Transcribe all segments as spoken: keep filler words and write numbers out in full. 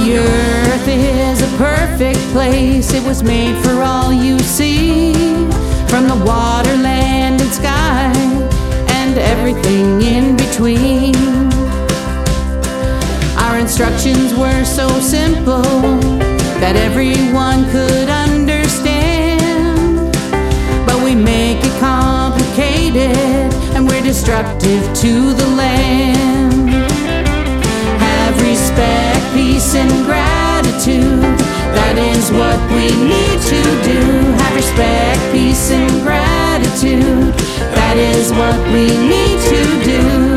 The earth is a perfect place. It was made for all you see, from the water, land, and sky, and everything in between. Our instructions were so simple that everyone could understand, but we make it complicated, and we're destructive to the land. Have respect, peace, and gratitude. That is what we need to do. Have respect, peace, and gratitude. That is what we need to do.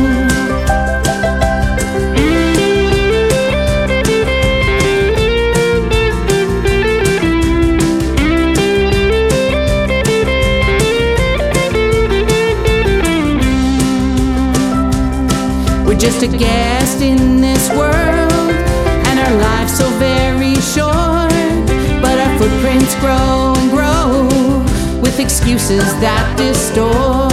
We're just a guest in this world, and our life's so very short, but our footprints grow and grow with excuses that distort.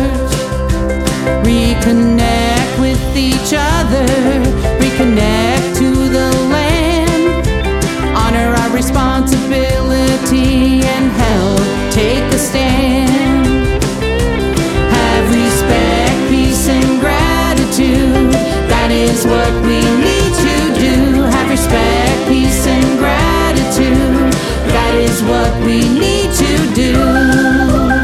Reconnect with each other, reconnect to the land, honor our responsibility and help take a stand. Have respect, peace, and gratitude. That is what we need to do. Have respect, peace, and gratitude. That is what we need to do.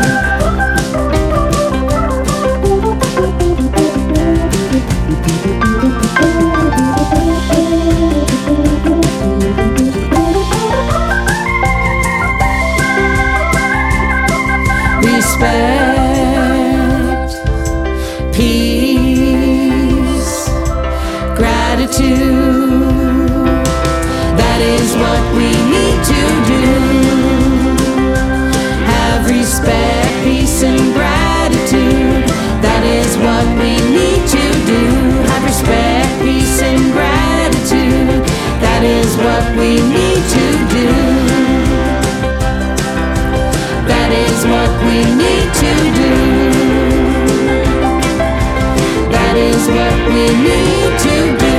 Respect, peace, gratitude. That is what we need to do. Have respect, peace, and gratitude. That is what we need to do. Have respect, peace, and gratitude. That is what we need to do. That is what we need to do. That is what we need to do.